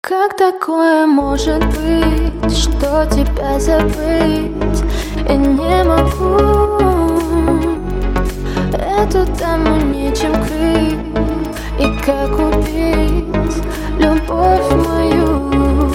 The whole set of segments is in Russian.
Как такое может быть, что тебя забыть я не могу? Эту даму нечем крыть, и как убить любовь мою?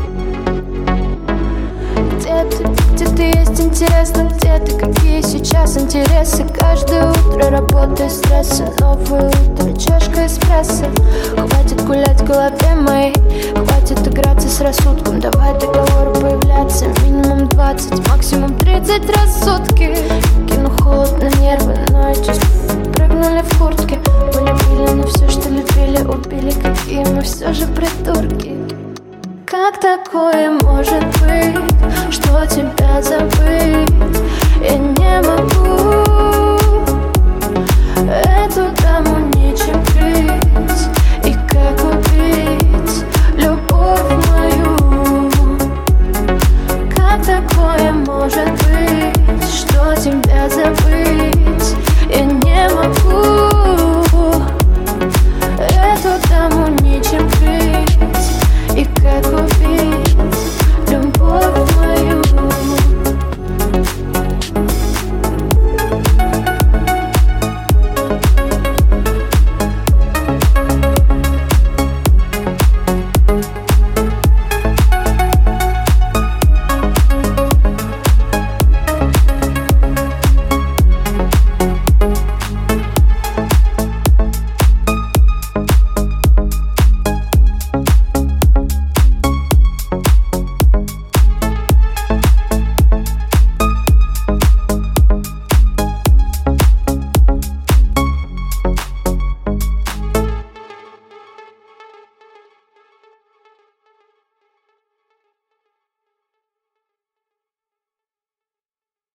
Где ты есть, интересно, где ты, какие сейчас интересы? Каждое утро работа, стрессы, новое утро, чашка эспрессо. Хватит гулять в голове моей, хватит играться с рассудком. Давай договору появляться минимум 20, максимум 30 раз в сутки. Кину холод на нервы, но эти прыгнули в куртке. Полюбили, но все, что любили, убили. Какие мы все же придурки. Как такое может быть, что тебя забыть я не могу? Эту даму